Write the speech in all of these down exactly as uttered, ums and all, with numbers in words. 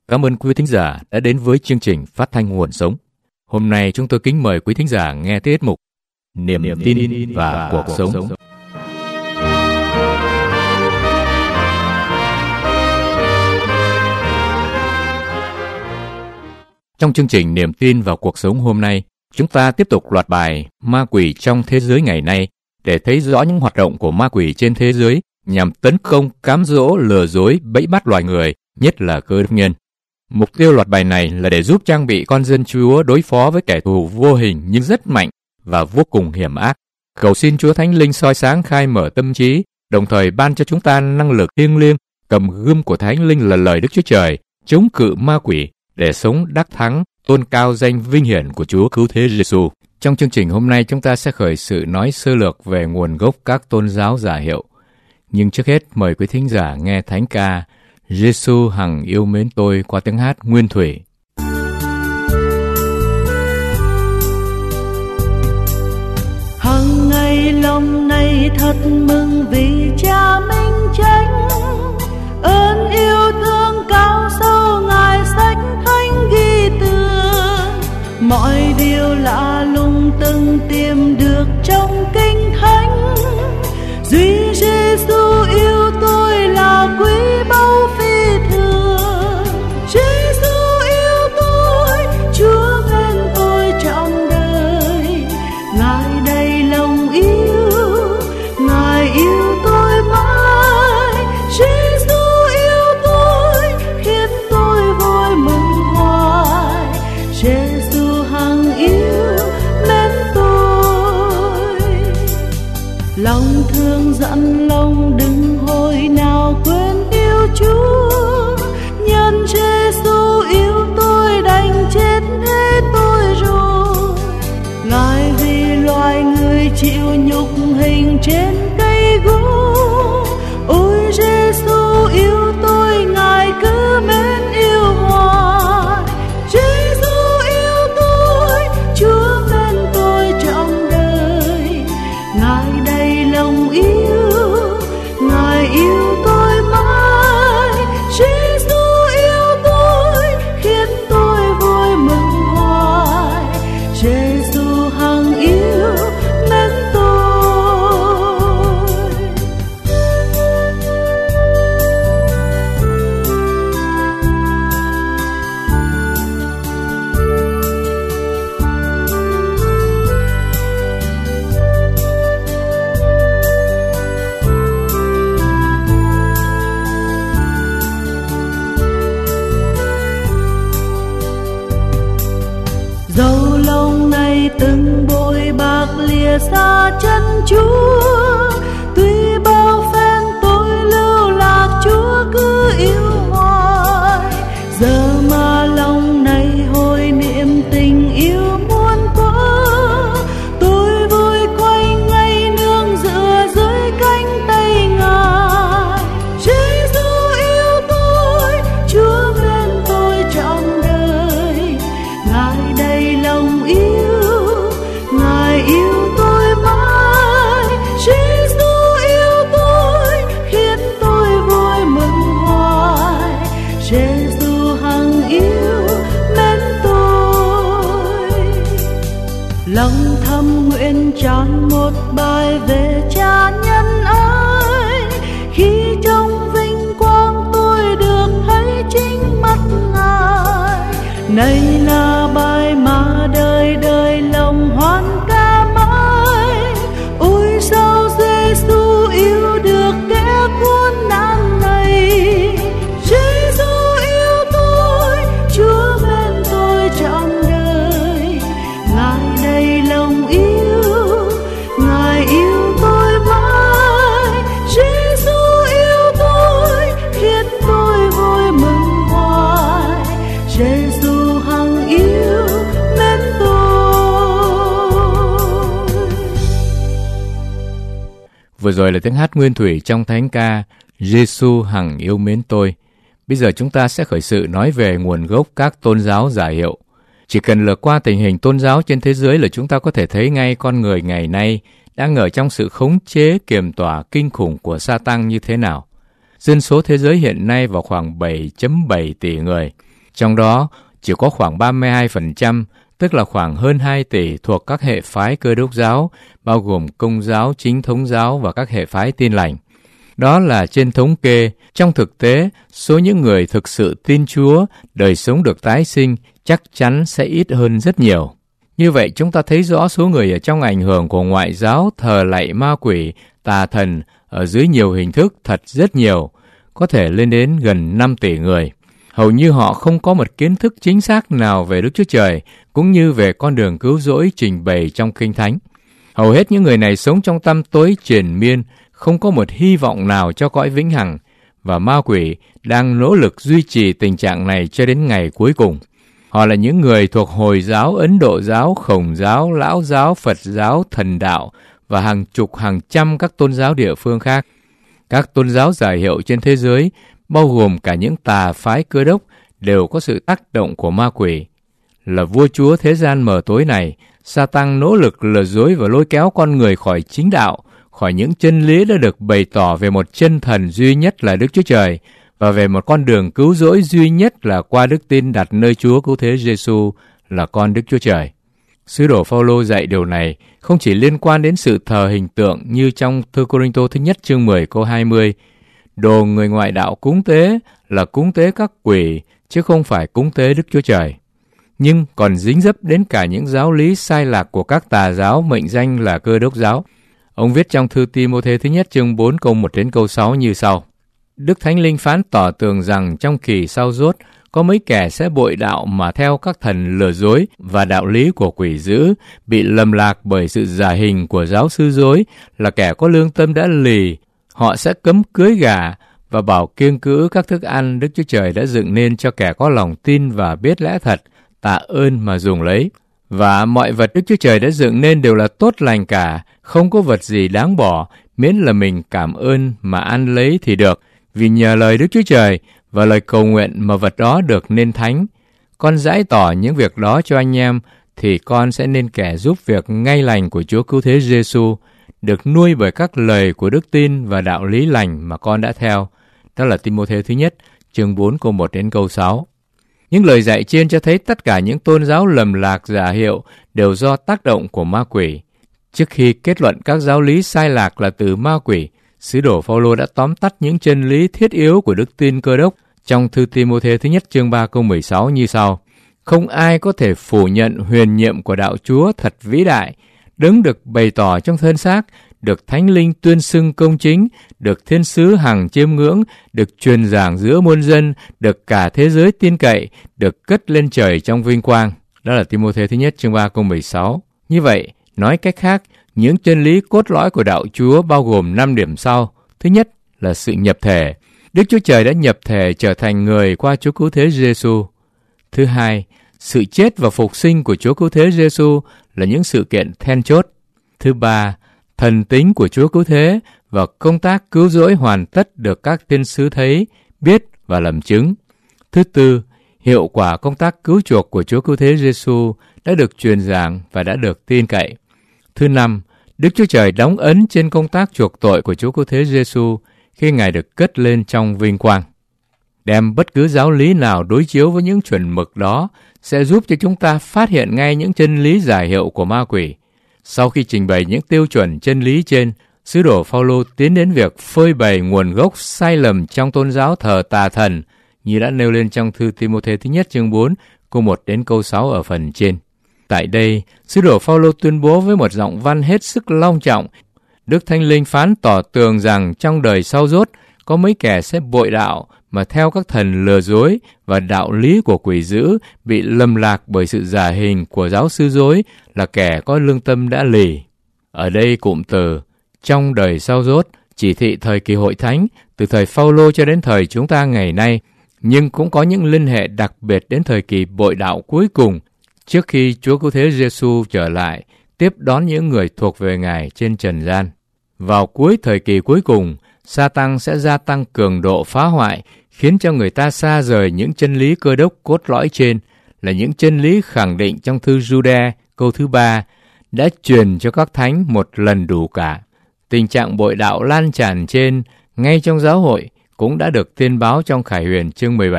Cảm ơn quý thính giả đã đến với chương trình Phát thanh Nguồn Sống. Hôm nay chúng tôi kính mời quý thính giả nghe tiết mục Niềm, Niềm tin và, và cuộc, cuộc sống. sống. Trong chương trình Niềm tin và cuộc sống hôm nay, chúng ta tiếp tục loạt bài Ma quỷ trong thế giới ngày nay để thấy rõ những hoạt động của ma quỷ trên thế giới nhằm tấn công, cám dỗ, lừa dối, bẫy bắt loài người, nhất là cơ đốc nhân. Mục tiêu loạt bài này là để giúp trang bị con dân Chúa đối phó với kẻ thù vô hình nhưng rất mạnh và vô cùng hiểm ác. Cầu xin Chúa Thánh Linh soi sáng khai mở tâm trí, đồng thời ban cho chúng ta năng lực thiêng liêng, cầm gươm của Thánh Linh là lời Đức Chúa Trời, chống cự ma quỷ để sống đắc thắng, tôn cao danh vinh hiển của Chúa Cứu Thế Giêsu. Trong chương trình hôm nay chúng ta sẽ khởi sự nói sơ lược về nguồn gốc các tôn giáo giả hiệu. Nhưng trước hết mời quý thính giả nghe thánh ca Giêsu hằng yêu mến tôi qua tiếng hát nguyên thủy. Hằng ngày lòng này thật mừng vì Cha minh chánh, ơn yêu thương cao sâu Ngài sách thánh ghi tường, mọi điều lạ lùng từng tìm được trong kinh thánh. Duy Giêsu yêu tôi là quý báu phi thường. Giêsu yêu tôi, Chúa bên tôi trọn đời. Ngài đầy lòng yêu, Ngài yêu tôi mãi. Giêsu yêu tôi, khiến tôi vui mừng hoài. Giêsu hằng yêu mến tôi. Lòng thương dặn lòng đừng hồi nào quên yêu Chúa. Nhân Giêsu yêu tôi đành chết thế tôi rồi. Ngài vì loài người chịu nhục hình trên cây gỗ. Ôi Giêsu yêu tôi, Ngài cứ mến yêu hoài. Giêsu yêu tôi, Chúa bên tôi trọn đời. Ngài đầy lòng yêu, Ngài yêu tôi mãi. Giêsu yêu tôi, khiến tôi vui mừng hoài. Giêsu hằng yêu mến tôi. Dẫu lòng này từng bội bạc lìa xa chân Chúa, tuy bao phen tôi lưu lạc, Chúa cứ yêu hoài. Giờ mà lòng này hồi niệm tình yêu muôn quá, tôi vui quay ngay nương dựa dưới cánh tay Ngài. Giêsu yêu tôi, Chúa bên tôi trọn đời. Ngài đầy lòng yêu, Ngài yêu tôi mãi. Giêsu yêu tôi, khiến tôi vui mừng hoài. Giêsu hằng yêu mến tôi. Lòng thầm nguyện tràn một bài về Cha nhân ái, khi trong vinh quang tôi được thấy chính mắt Ngài. Này là bài mà đời đời lòng hoan ca mãi. Ôi sao Giêsu yêu được kẻ khốn nạn này. Giêsu yêu tôi, Chúa bên tôi trọn đời. Ngài đầy lòng yêu, Ngài yêu tôi mãi. Giêsu yêu tôi, khiến tôi vui mừng hoài. Giêsu hằng yêu mến tôi. Vừa rồi là tiếng hát nguyên thủy trong thánh ca Giêsu hằng yêu mến tôi. Bây giờ chúng ta sẽ khởi sự nói về nguồn gốc các tôn giáo giả hiệu. Chỉ cần lược qua tình hình tôn giáo trên thế giới là chúng ta có thể thấy ngay con người ngày nay đang ở trong sự khống chế kiềm tỏa kinh khủng của Sa-tăng như thế nào. Dân số thế giới hiện nay vào khoảng bảy phẩy bảy tỷ người. Trong đó, chỉ có khoảng ba mươi hai phần trăm, tức là khoảng hơn hai tỷ thuộc các hệ phái Cơ đốc giáo, bao gồm Công giáo, Chính thống giáo và các hệ phái Tin lành. Đó là trên thống kê. Trong thực tế, số những người thực sự tin Chúa, đời sống được tái sinh chắc chắn sẽ ít hơn rất nhiều. Như vậy, chúng ta thấy rõ số người ở trong ảnh hưởng của ngoại giáo thờ lạy ma quỷ, tà thần ở dưới nhiều hình thức thật rất nhiều, có thể lên đến gần năm tỷ người. Hầu như họ không có một kiến thức chính xác nào về Đức Chúa Trời, cũng như về con đường cứu rỗi trình bày trong Kinh Thánh. Hầu hết những người này sống trong tăm tối triền miên, không có một hy vọng nào cho cõi vĩnh hằng, và ma quỷ đang nỗ lực duy trì tình trạng này cho đến ngày cuối cùng. Họ là những người thuộc Hồi giáo, Ấn Độ giáo, Khổng giáo, Lão giáo, Phật giáo, Thần đạo và hàng chục hàng trăm các tôn giáo địa phương khác. Các tôn giáo giải hiệu trên thế giới, bao gồm cả những tà phái Cơ đốc, đều có sự tác động của ma quỷ. Là vua chúa thế gian mờ tối này, Sa-tăng nỗ lực lừa dối và lôi kéo con người khỏi chính đạo, khỏi những chân lý đã được bày tỏ về một chân thần duy nhất là Đức Chúa Trời, và về một con đường cứu rỗi duy nhất là qua đức tin đặt nơi Chúa Cứu Thế Giêsu là con Đức Chúa Trời. Sứ đồ Phao-lô dạy điều này không chỉ liên quan đến sự thờ hình tượng như trong Thư Cô-rinh-tô thứ nhất chương mười câu hai mươi, đồ người ngoại đạo cúng tế là cúng tế các quỷ, chứ không phải cúng tế Đức Chúa Trời. Nhưng còn dính dấp đến cả những giáo lý sai lạc của các tà giáo mệnh danh là Cơ đốc giáo. Ông viết trong thư Ti-mô-thê thứ nhất chương bốn câu một đến câu sáu như sau. Đức Thánh Linh phán tỏ tường rằng trong kỳ sau dốt, có mấy kẻ sẽ bội đạo mà theo các thần lừa dối và đạo lý của quỷ dữ, bị lầm lạc bởi sự giả hình của giáo sư dối, là kẻ có lương tâm đã lì. Họ sẽ cấm cưới gà và bảo kiêng cữ các thức ăn Đức Chúa Trời đã dựng nên cho kẻ có lòng tin và biết lẽ thật, tạ ơn mà dùng lấy. Và mọi vật Đức Chúa Trời đã dựng nên đều là tốt lành cả, không có vật gì đáng bỏ, miễn là mình cảm ơn mà ăn lấy thì được. Vì nhờ lời Đức Chúa Trời và lời cầu nguyện mà vật đó được nên thánh. Con giải tỏ những việc đó cho anh em, thì con sẽ nên kẻ giúp việc ngay lành của Chúa Cứu Thế Giêsu, được nuôi bởi các lời của đức tin và đạo lý lành mà con đã theo. Đó là Ti-mô-thê thứ nhất, chương bốn câu một đến câu sáu. Những lời dạy trên cho thấy tất cả những tôn giáo lầm lạc giả hiệu đều do tác động của ma quỷ. Trước khi kết luận các giáo lý sai lạc là từ ma quỷ, sứ đồ Phao-lô đã tóm tắt những chân lý thiết yếu của đức tin Cơ đốc trong thư Ti-mô-thê thứ nhất chương ba câu mười sáu như sau. Không ai có thể phủ nhận huyền nhiệm của đạo Chúa thật vĩ đại, đấng được bày tỏ trong thân xác, được Thánh Linh tuyên xưng công chính, được thiên sứ hằng chiêm ngưỡng, được truyền giảng giữa muôn dân, được cả thế giới tin cậy, được cất lên trời trong vinh quang. Đó là Ti-mô-thê thứ nhất chương ba câu mười sáu. Như vậy, nói cách khác, những chân lý cốt lõi của đạo Chúa bao gồm năm điểm sau. Thứ nhất là sự nhập thể. Đức Chúa Trời đã nhập thể trở thành người qua Chúa Cứu Thế Giêsu. Thứ hai, sự chết và phục sinh của Chúa Cứu Thế Giêsu là những sự kiện then chốt. Thứ ba, thần tính của Chúa Cứu Thế và công tác cứu rỗi hoàn tất được các tiên sứ thấy, biết và làm chứng. Thứ tư, hiệu quả công tác cứu chuộc của Chúa Cứu Thế Giêsu đã được truyền giảng và đã được tin cậy. Thứ năm, Đức Chúa Trời đóng ấn trên công tác chuộc tội của Chúa Cứu Thế Giêsu khi Ngài được cất lên trong vinh quang. Đem bất cứ giáo lý nào đối chiếu với những chuẩn mực đó sẽ giúp cho chúng ta phát hiện ngay những chân lý giả hiệu của ma quỷ. Sau khi trình bày những tiêu chuẩn chân lý trên, sứ đồ Phao-lô tiến đến việc phơi bày nguồn gốc sai lầm trong tôn giáo thờ tà thần, như đã nêu lên trong thư Ti-mô-thê thứ nhất chương bốn, câu một đến câu sáu ở phần trên. Tại đây, sứ đồ Phao-lô tuyên bố với một giọng văn hết sức long trọng, Đức Thánh Linh phán tỏ tường rằng trong đời sau dốt, có mấy kẻ sẽ bội đạo mà theo các thần lừa dối và đạo lý của quỷ dữ, bị lầm lạc bởi sự giả hình của giáo sư dối, là kẻ có lương tâm đã lì. Ở đây cụm từ trong đời sau dốt chỉ thị thời kỳ hội thánh từ thời Phao-lô cho đến thời chúng ta ngày nay, nhưng cũng có những liên hệ đặc biệt đến thời kỳ bội đạo cuối cùng, trước khi Chúa Cứu Thế Giêsu trở lại tiếp đón những người thuộc về Ngài trên trần gian. Vào cuối thời kỳ cuối cùng, Sa-tăng sẽ gia tăng cường độ phá hoại, khiến cho người ta xa rời những chân lý Cơ đốc cốt lõi trên, là những chân lý khẳng định trong thư Giu-đe câu thứ ba, đã truyền cho các thánh một lần đủ cả. Tình trạng bội đạo lan tràn trên ngay trong giáo hội cũng đã được tiên báo trong Khải Huyền chương mười bảy,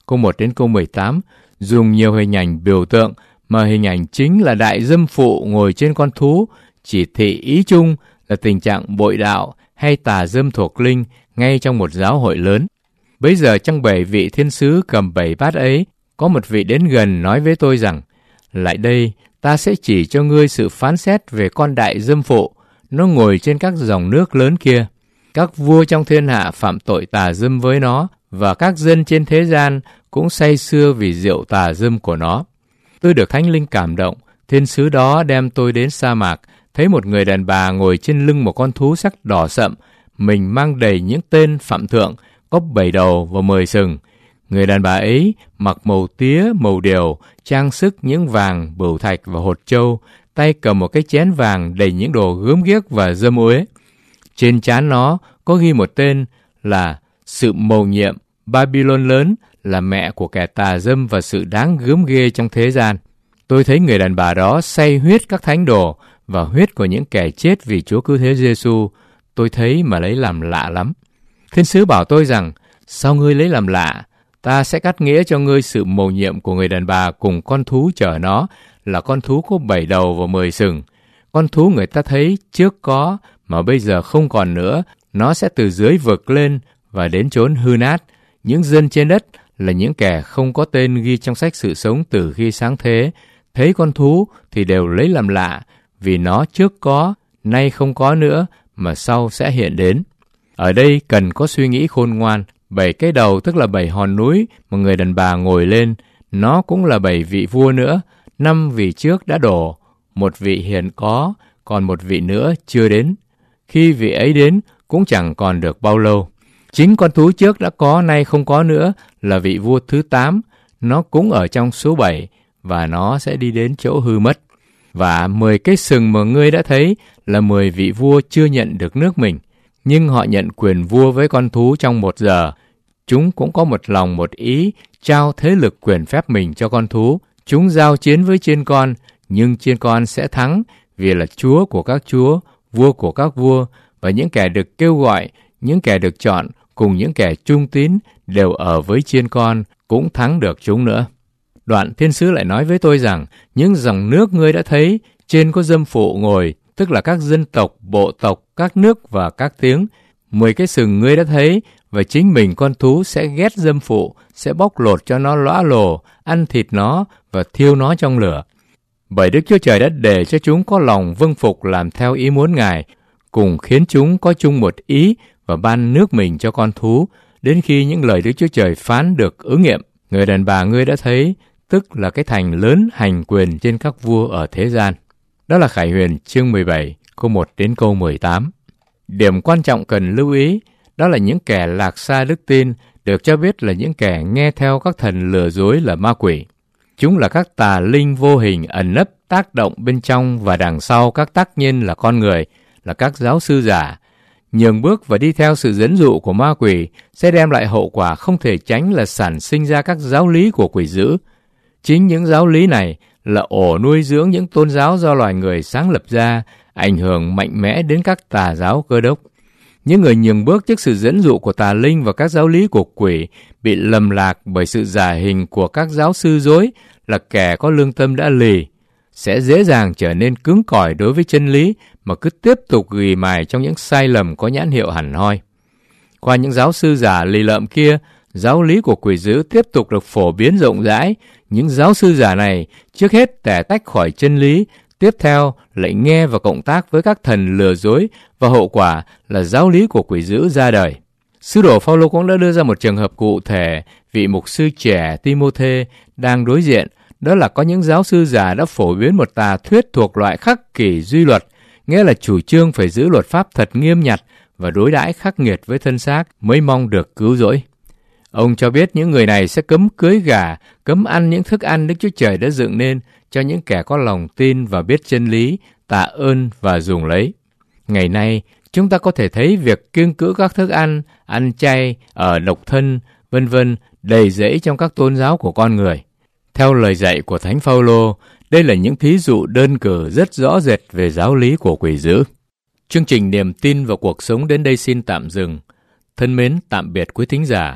câu một đến câu mười tám, dùng nhiều hình ảnh biểu tượng mà hình ảnh chính là đại dâm phụ ngồi trên con thú, chỉ thị ý chung là tình trạng bội đạo hay tà dâm thuộc linh ngay trong một giáo hội lớn. Bấy giờ trong bảy vị thiên sứ cầm bảy bát ấy, có một vị đến gần nói với tôi rằng, lại đây, ta sẽ chỉ cho ngươi sự phán xét về con đại dâm phụ, nó ngồi trên các dòng nước lớn kia. Các vua trong thiên hạ phạm tội tà dâm với nó, và các dân trên thế gian cũng say sưa vì rượu tà dâm của nó. Tôi được Thánh Linh cảm động, thiên sứ đó đem tôi đến sa mạc, thấy một người đàn bà ngồi trên lưng một con thú sắc đỏ sậm, mình mang đầy những tên phạm thượng, có bảy đầu và mười sừng. Người đàn bà ấy mặc màu tía, màu điều, trang sức những vàng, bửu thạch và hột châu, tay cầm một cái chén vàng đầy những đồ gớm ghiếc và dâm uế. Trên trán nó có ghi một tên là Sự Mầu Nhiệm, Babylon lớn, là mẹ của kẻ tà dâm và sự đáng gớm ghê trong thế gian. Tôi thấy người đàn bà đó say huyết các thánh đồ và huyết của những kẻ chết vì Chúa Cứu Thế Giêsu. Tôi thấy mà lấy làm lạ lắm. Thiên sứ bảo tôi rằng, sao ngươi lấy làm lạ? Ta sẽ cắt nghĩa cho ngươi sự mầu nhiệm của người đàn bà cùng con thú chở nó, là con thú có bảy đầu và mười sừng. Con thú người ta thấy trước có, mà bây giờ không còn nữa, nó sẽ từ dưới vực lên và đến chốn hư nát. Những dân trên đất là những kẻ không có tên ghi trong sách sự sống từ khi sáng thế. Thấy con thú thì đều lấy làm lạ, vì nó trước có, nay không có nữa, mà sau sẽ hiện đến. Ở đây cần có suy nghĩ khôn ngoan. Bảy cái đầu tức là bảy hòn núi mà người đàn bà ngồi lên. Nó cũng là bảy vị vua nữa. Năm vị trước đã đổ, một vị hiện có, còn một vị nữa chưa đến. Khi vị ấy đến cũng chẳng còn được bao lâu. Chính con thú trước đã có, nay không có nữa, là vị vua thứ tám. Nó cũng ở trong số bảy, và nó sẽ đi đến chỗ hư mất. Và mười cái sừng mà ngươi đã thấy là mười vị vua chưa nhận được nước mình, nhưng họ nhận quyền vua với con thú trong một giờ. Chúng cũng có một lòng một ý, trao thế lực quyền phép mình cho con thú. Chúng giao chiến với chiên con, nhưng chiên con sẽ thắng, vì là Chúa của các chúa, vua của các vua, và những kẻ được kêu gọi, những kẻ được chọn, cùng những kẻ trung tín đều ở với chiên con, cũng thắng được chúng nữa. Đoạn thiên sứ lại nói với tôi rằng, những dòng nước ngươi đã thấy, trên có dâm phụ ngồi, tức là các dân tộc, bộ tộc, các nước và các tiếng. Mười cái sừng ngươi đã thấy, và chính mình con thú sẽ ghét dâm phụ, sẽ bóc lột cho nó lõa lồ, ăn thịt nó và thiêu nó trong lửa. Bởi Đức Chúa Trời đã để cho chúng có lòng vâng phục làm theo ý muốn Ngài, cùng khiến chúng có chung một ý và ban nước mình cho con thú, đến khi những lời Đức Chúa Trời phán được ứng nghiệm. Người đàn bà ngươi đã thấy, tức là cái thành lớn hành quyền trên các vua ở thế gian. Đó là Khải Huyền chương mười bảy, câu một đến câu mười tám. Điểm quan trọng cần lưu ý, đó là những kẻ lạc xa đức tin, được cho biết là những kẻ nghe theo các thần lừa dối là ma quỷ. Chúng là các tà linh vô hình ẩn nấp tác động bên trong và đằng sau các tác nhân là con người, là các giáo sư giả. Nhường bước và đi theo sự dẫn dụ của ma quỷ sẽ đem lại hậu quả không thể tránh là sản sinh ra các giáo lý của quỷ dữ. Chính những giáo lý này là ổ nuôi dưỡng những tôn giáo do loài người sáng lập ra, ảnh hưởng mạnh mẽ đến các tà giáo Cơ Đốc. Những người nhường bước trước sự dẫn dụ của tà linh và các giáo lý của quỷ bị lầm lạc bởi sự giả hình của các giáo sư dối, là kẻ có lương tâm đã lì, sẽ dễ dàng trở nên cứng cỏi đối với chân lý mà cứ tiếp tục ghì mài trong những sai lầm có nhãn hiệu hẳn hoi. Qua những giáo sư giả lì lợm kia, giáo lý của quỷ dữ tiếp tục được phổ biến rộng rãi. Những giáo sư giả này trước hết tẻ tách khỏi chân lý, tiếp theo lại nghe và cộng tác với các thần lừa dối, và hậu quả là giáo lý của quỷ dữ ra đời. Sứ đồ Phaolô cũng đã đưa ra một trường hợp cụ thể, vị mục sư trẻ Timôthê đang đối diện, đó là có những giáo sư giả đã phổ biến một tà thuyết thuộc loại khắc kỷ duy luật, nghĩa là chủ trương phải giữ luật pháp thật nghiêm nhặt và đối đãi khắc nghiệt với thân xác mới mong được cứu rỗi. Ông cho biết những người này sẽ cấm cưới gả, cấm ăn những thức ăn Đức Chúa Trời đã dựng nên cho những kẻ có lòng tin và biết chân lý, tạ ơn và dùng lấy. Ngày nay, chúng ta có thể thấy việc kiêng cữ các thức ăn, ăn chay, ở độc thân, vân vân đầy rẫy trong các tôn giáo của con người. Theo lời dạy của Thánh Phaolô, đây là những thí dụ đơn cử rất rõ rệt về giáo lý của quỷ dữ. Chương trình Niềm tin vào cuộc sống đến đây xin tạm dừng. Thân mến, tạm biệt quý thính giả.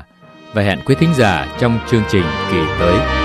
và hẹn quý thính giả trong chương trình kỳ tới.